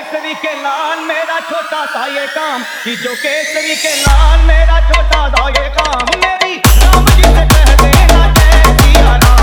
केसरी के लाल मेरा छोटा सा ये काम, कि जो केसरी के लाल मेरा छोटा सा ये काम, मेरी राम जी से कह देना जय सिया राम।